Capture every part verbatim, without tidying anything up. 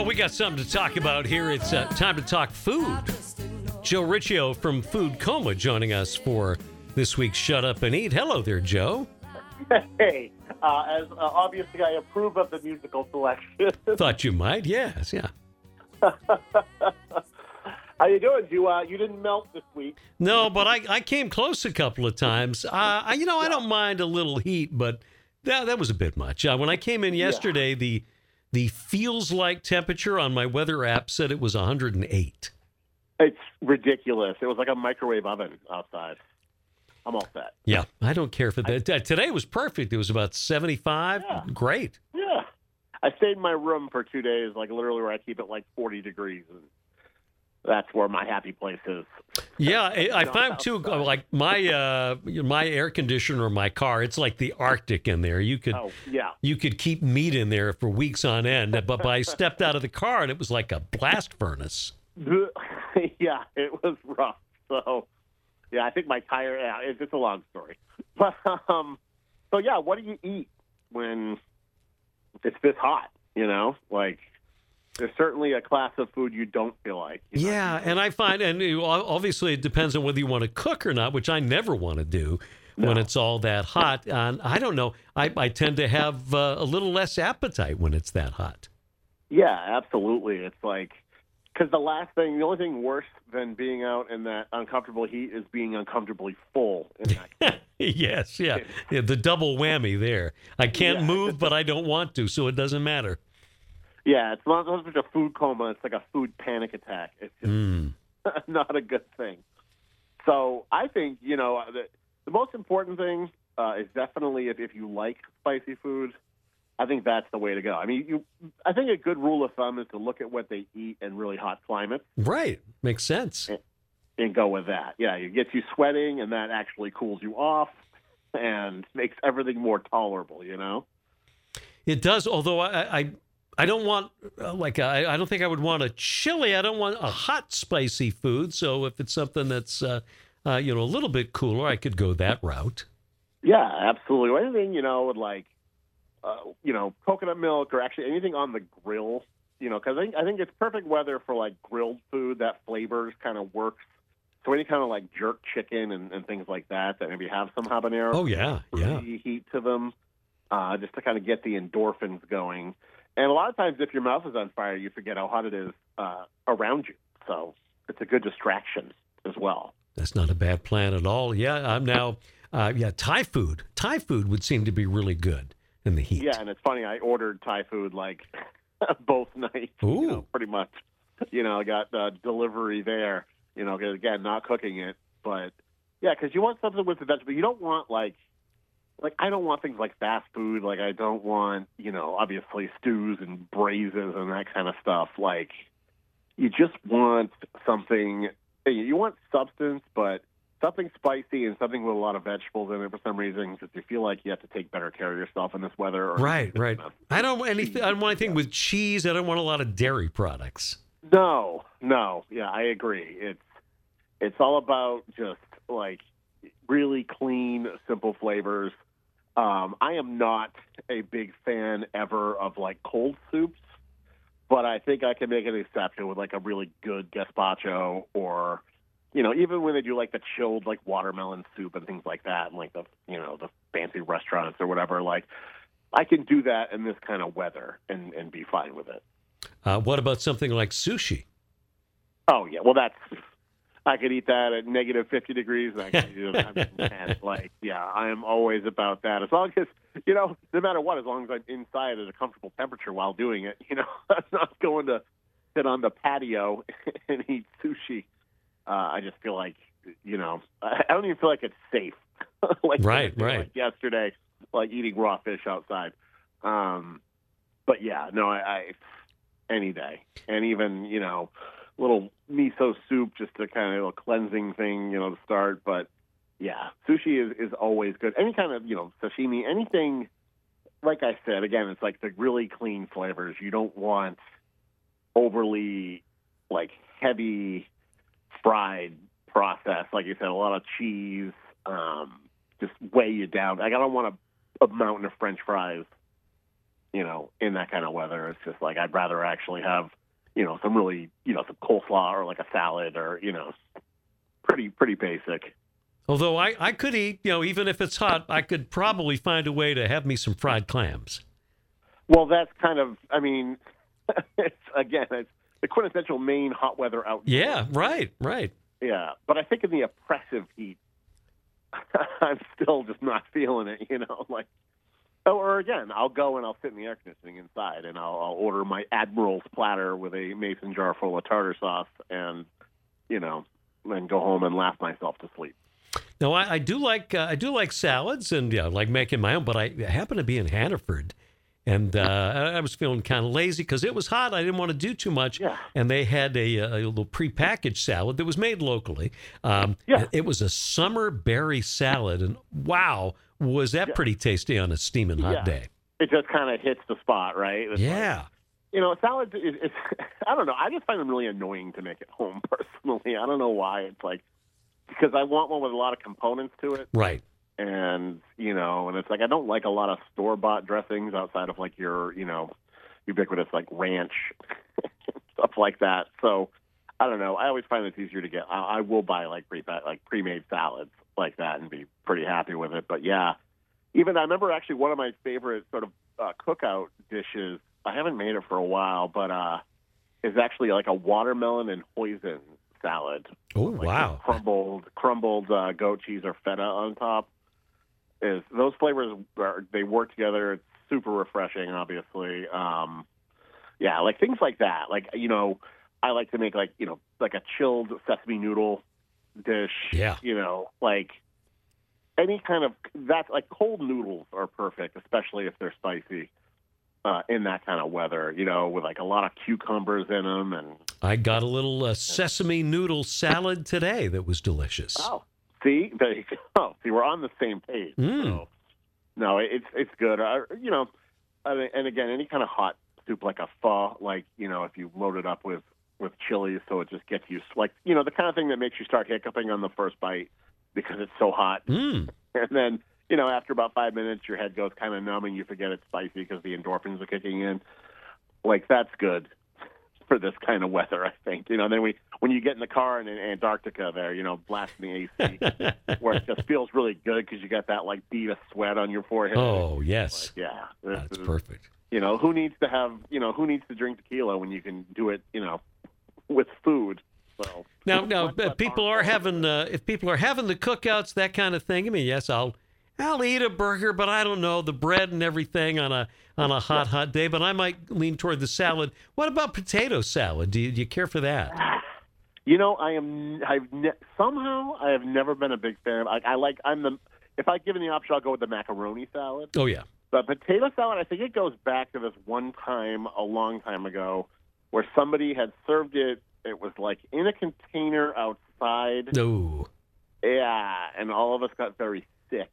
Well, we got something to talk about here. It's uh, time to talk food. Joe Riccio from Food Coma joining us for this week's Shut Up and Eat. Hello there, Joe. Hey, uh, as uh, obviously I approve of the musical selection. Thought you might, yes, yeah. How you doing? You uh, you didn't melt this week. No, but I, I came close a couple of times. Uh, I, you know, I don't mind a little heat, but that, that was a bit much. Uh, when I came in yesterday, yeah. the the feels like temperature on my weather app said it was one hundred eight. It's ridiculous. It was like a microwave oven outside. I'm all set. Yeah, I don't care for that. I, Today was perfect. It was about seventy-five. Yeah. Great. Yeah. I stayed in my room for two days, like literally where I keep it like forty degrees. And that's where my happy place is. Yeah, I, I found too, like my uh, my air conditioner in my car, it's like the Arctic in there. You could, oh, yeah. you could keep meat in there for weeks on end. But, but I stepped out of the car and it was like a blast furnace. Yeah, it was rough. So, yeah, I think my tire, yeah, it's, it's a long story. But, um, so, yeah, what do you eat when it's this hot, you know? Like, there's certainly a class of food you don't feel like. You know? Yeah, and I find, and obviously it depends on whether you want to cook or not, which I never want to do No. when it's all that hot. And I don't know, I, I tend to have uh, a little less appetite when it's that hot. Yeah, absolutely. It's like, because the last thing, the only thing worse than being out in that uncomfortable heat is being uncomfortably full. In that Yes, yeah. yeah. The double whammy there. I can't Yeah. move, but I don't want to, so it doesn't matter. Yeah, it's not so much a food coma. It's like a food panic attack. It's just Mm. not a good thing. So I think, you know, the, the most important thing uh, is definitely if, if you like spicy food, I think that's the way to go. I mean, you, I think a good rule of thumb is to look at what they eat in really hot climates. Right. Makes sense. And, and go with that. Yeah, it gets you sweating, and that actually cools you off and makes everything more tolerable, you know? It does, although I... I I don't want, uh, like, I, I don't think I would want a chili. I don't want a hot, spicy food. So if it's something that's, uh, uh, you know, a little bit cooler, I could go that route. Yeah, absolutely. Anything, you know, with like, uh, you know, coconut milk or actually anything on the grill, you know, because I think, I think it's perfect weather for like grilled food. That flavors kind of works. So any kind of like jerk chicken and, and things like that, that maybe have some habanero. Oh, yeah, yeah. Heat to them, uh, just to kind of get the endorphins going. And a lot of times, if your mouth is on fire, you forget how hot it is uh, around you. So it's a good distraction as well. That's not a bad plan at all. Yeah, I'm now, uh, yeah, Thai food. Thai food would seem to be really good in the heat. Yeah, and it's funny. I ordered Thai food like both nights, Ooh. you know, pretty much. You know, I got uh, delivery there, you know, 'cause, again, not cooking it. But, yeah, because you want something with the vegetable. You don't want, like, Like, I don't want things like fast food. Like, I don't want, you know, obviously stews and braises and that kind of stuff. Like, you just want something, you want substance, but something spicy and something with a lot of vegetables in it for some reason, because you feel like you have to take better care of yourself in this weather. Or Right, right. I don't want anything, I don't want anything with cheese. I don't want a lot of dairy products. No, no. Yeah, I agree. It's, it's all about just, like, really clean, simple flavors. Um, I am not a big fan ever of like cold soups, but I think I can make an exception with like a really good gazpacho, or, you know, even when they do like the chilled like watermelon soup and things like that, and like the, you know, the fancy restaurants or whatever. Like, I can do that in this kind of weather and, and be fine with it. Uh, what about something like sushi? Oh yeah, well that's. I could eat that at negative fifty degrees. And I could eat it at one hundred ten. Like, yeah, I am always about that. As long as, you know, no matter what, as long as I'm inside at a comfortable temperature while doing it, you know, I'm not going to sit on the patio and eat sushi. Uh, I just feel like, you know, I don't even feel like it's safe. like Right, right. Like yesterday, like eating raw fish outside. Um, but yeah, no, I, I any day. And even, you know, little miso soup, just a kind of a cleansing thing, you know, to start. But yeah, sushi is, is always good. Any kind of, you know, sashimi, anything, like I said, again, it's like the really clean flavors. You don't want overly like heavy fried process. Like you said, a lot of cheese, um, just weigh you down. Like I don't want a, a mountain of French fries you know, in that kind of weather. It's just like I'd rather actually have, you know, some really, you know, some coleslaw or like a salad or, you know, pretty pretty basic. Although I, I could eat, you know, even if it's hot, I could probably find a way to have me some fried clams. Well, that's kind of, I mean, it's, again, it's the quintessential Maine hot weather outdoors. Yeah, right, right. Yeah, but I think in the oppressive heat, I'm still just not feeling it, you know, like, or again, I'll go and I'll sit in the air conditioning inside and I'll, I'll order my Admiral's platter with a mason jar full of tartar sauce and, you know, then go home and laugh myself to sleep. No, I, I do like uh, I do like salads and yeah, like making my own. But I happen to be in Hannaford, and uh, I was feeling kind of lazy because it was hot. I didn't want to do too much, yeah. and they had a, a little prepackaged salad that was made locally. Um, yeah. It was a summer berry salad, and wow, was that yeah. pretty tasty on a steaming hot yeah. day. It just kind of hits the spot, right? It's yeah. Like, you know, salads is, is I don't know. I just find them really annoying to make at home personally. I don't know why. It's like. Because I want one with a lot of components to it. Right. And, you know, and it's like I don't like a lot of store-bought dressings outside of, like, your, you know, ubiquitous, like, ranch, stuff like that. So, I don't know. I always find it's easier to get. I, I will buy, like, pre like pre-made salads like that and be pretty happy with it. But, yeah, even I remember actually one of my favorite sort of uh, cookout dishes, I haven't made it for a while, but uh, is actually like a watermelon and hoisin salad. Oh, like wow. Crumbled crumbled uh, goat cheese or feta on top. Is those flavors, are, they work together. It's super refreshing, obviously. Um, yeah, like things like that. Like, you know, I like to make like, you know, like a chilled sesame noodle dish. Yeah. You know, like any kind of, that's like cold noodles are perfect, especially if they're spicy. Uh, in that kind of weather, you know, with like a lot of cucumbers in them. And I got a little uh, sesame noodle salad today that was delicious. Oh, see, there you go. See, we're on the same page. Mm. So, no, it's it's good. Uh, you know, I mean, and again, any kind of hot soup like a pho, like, you know, if you load it up with, with chili so it just gets you, like, you know, the kind of thing that makes you start hiccuping on the first bite because it's so hot. Mm. And then, you know, after about five minutes, your head goes kind of numb and you forget it's spicy because the endorphins are kicking in. Like, that's good for this kind of weather, I think. You know, then we when you get in the car in Antarctica there, you know, blasting the A C, where it just feels really good because you got that, like, bead of sweat on your forehead. Oh, yes. Like, yeah. That's is, perfect. You know, who needs to have, you know, who needs to drink tequila when you can do it, you know, with food? So, now, now, people are having, uh, if people are having the cookouts, that kind of thing, I mean, yes, I'll, I'll eat a burger, but I don't know, the bread and everything on a on a hot, hot day, but I might lean toward the salad. What about potato salad? Do you, do you care for that? You know, I am, I've ne- somehow I have never been a big fan. I, I like, I'm the, if I given the option, I'll go with the macaroni salad. Oh, yeah. But potato salad, I think it goes back to this one time a long time ago where somebody had served it. It was like in a container outside. No. Yeah, and all of us got very sick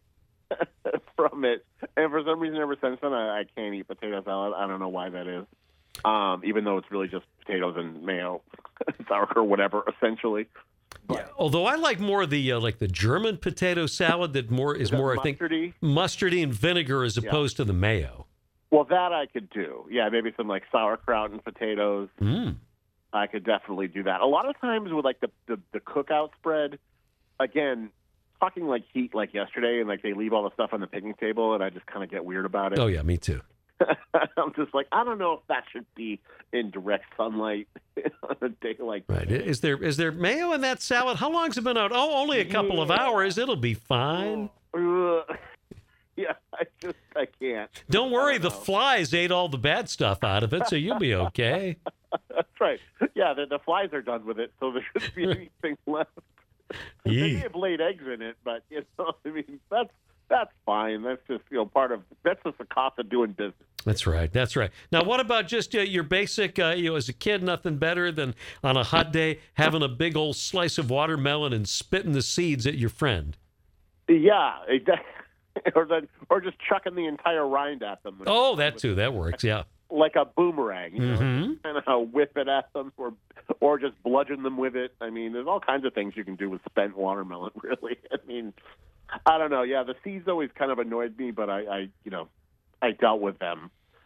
from it. And for some reason, ever since then, I, I can't eat potato salad. I don't know why that is. Um, even though it's really just potatoes and mayo, sauerkraut, or whatever, essentially. But, yeah, although I like more the uh, like the German potato salad that more is, is that more mustardy? I think mustardy and vinegar as opposed yeah. to the mayo. Well, that I could do. Yeah, maybe some like sauerkraut and potatoes. Mm. I could definitely do that. A lot of times with like the the, the cookout spread, again, talking like heat like yesterday, and like they leave all the stuff on the picnic table, and I just kind of get weird about it. Oh yeah, me too. I'm just like, I don't know if that should be in direct sunlight on a day like right. Today. Is there is there mayo in that salad? How long's it been out? Oh, only a couple yeah. of hours. It'll be fine. Uh, yeah, I just I can't. Don't worry, the know. flies ate all the bad stuff out of it, so you'll be okay. That's right. Yeah, the, the flies are done with it, so there shouldn't be anything left. They may have laid eggs in it, but you know, I mean, that's that's fine. That's just you know part of that's just the cost of doing business. That's right. That's right. Now, what about just uh, your basic, uh, you know, as a kid, nothing better than on a hot day having a big old slice of watermelon and spitting the seeds at your friend? Yeah, or the, or just chucking the entire rind at them. Oh, that too. That works. Yeah. Like a boomerang, you know, mm-hmm. kind of whip it at them, or or just bludgeon them with it. I mean, there's all kinds of things you can do with spent watermelon. Really, I mean, I don't know. Yeah, the seeds always kind of annoyed me, but I, I you know, I dealt with them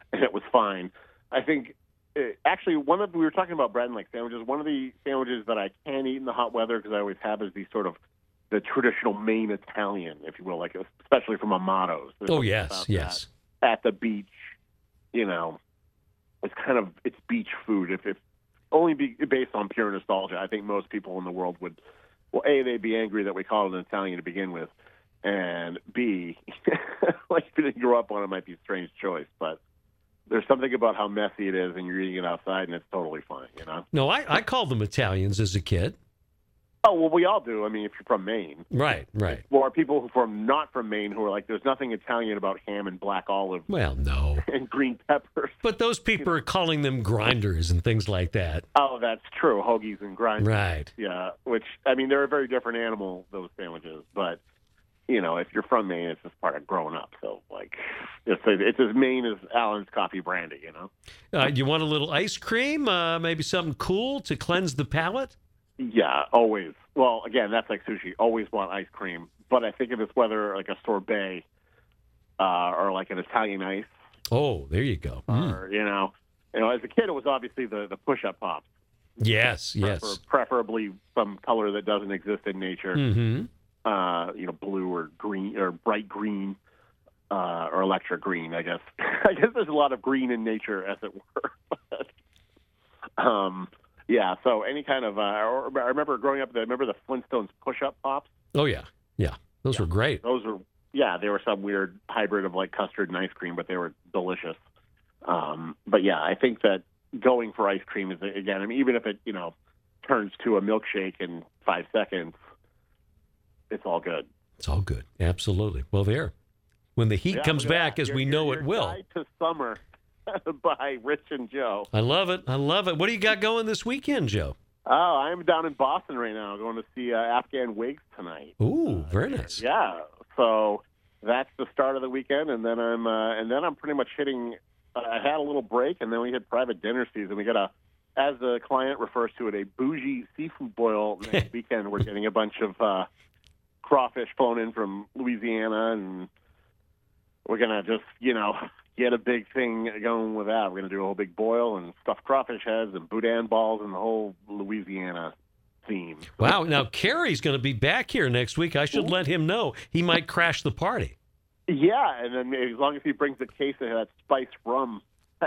and it was fine. I think it, actually one of we were talking about bread and like sandwiches. One of the sandwiches that I can eat in the hot weather because I always have is the sort of the traditional Maine Italian, if you will, like especially from Amato's. There's Oh yes, yes. At the beach, you know, it's kind of it's beach food. If if only be based on pure nostalgia, I think most people in the world would. Well, A, they'd be angry that we call it an Italian to begin with, and B, like if you didn't grow up on it, might be a strange choice. But there's something about how messy it is, and you're eating it outside, and it's totally fine, you know? No, I, I called them Italians as a kid. Oh, well, we all do. I mean, if you're from Maine. Right, right. Or people who are not from Maine who are like, there's nothing Italian about ham and black olive. Well, no. And green peppers. But those people are calling them grinders and things like that. Oh, that's true. Hoagies and grinders. Right. Yeah, which, I mean, they're a very different animal, those sandwiches. But, you know, if you're from Maine, it's just part of growing up. So, like, it's, it's as Maine as Allen's coffee brandy, you know? Uh, you want a little ice cream? Uh, maybe something cool to cleanse the palate? Yeah, always. Well, again, that's like sushi. Always want ice cream. But I think if it's whether like a sorbet uh, or like an Italian ice. Oh, there you go. Mm. Or, you know, you know, as a kid, it was obviously the, the push-up pops. Yes, yes. Prefer- preferably some color that doesn't exist in nature. Mm-hmm. Uh, you know, blue or green or bright green uh, or electric green, I guess. I guess there's a lot of green in nature, as it were. but, um Yeah, so any kind of, uh, I remember growing up, I remember the Flintstones push-up pops. Oh, yeah, yeah. Those yeah. were great. Those were, yeah, they were some weird hybrid of like custard and ice cream, but they were delicious. Um, but yeah, I think that going for ice cream is, again, I mean, even if it, you know, turns to a milkshake in five seconds, it's all good. It's all good. Absolutely. Well, there. When the heat Yeah, comes back, that. as Your, we your, know your it will. Guide to Summer by Rich and Joe. I love it. I love it. What do you got going this weekend, Joe? Oh, I'm down in Boston right now, going to see uh, Afghan Wigs tonight. Ooh, very nice. Yeah, so that's the start of the weekend, and then I'm uh, and then I'm pretty much hitting. Uh, I had a little break, and then we hit private dinner season. We got a, as the client refers to it, a bougie seafood boil next weekend. We're getting a bunch of uh, crawfish flown in from Louisiana, and we're gonna just you know. get a big thing going with that. We're going to do a whole big boil and stuffed crawfish heads and boudin balls and the whole Louisiana theme. Wow. Now, Kerry's going to be back here next week. I should let him know. He might crash the party. Yeah, and then as long as he brings a case of that spiced rum.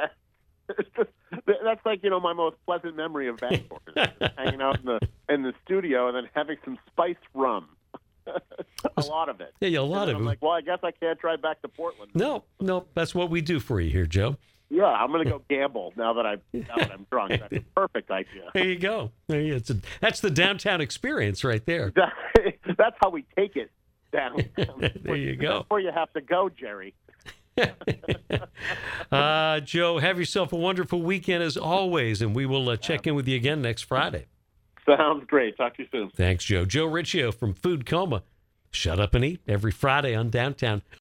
That's like, you know, my most pleasant memory of Bangor. Hanging out in the, in the studio and then having some spiced rum. a lot of it. Yeah, a lot of it. I'm like, well, I guess I can't drive back to Portland. No, no, that's what we do for you here, Joe. Yeah, I'm going to go gamble now that, I, now that I'm drunk. That's a perfect idea. There you go. There you, it's a, that's the downtown experience right there. That's how we take it downtown. There you go. That's where you have to go, Jerry. uh, Joe, have yourself a wonderful weekend as always, and we will uh, check in with you again next Friday. Sounds great. Talk to you soon. Thanks, Joe. Joe Riccio from Food Coma. Shut Up and Eat every Friday on Downtown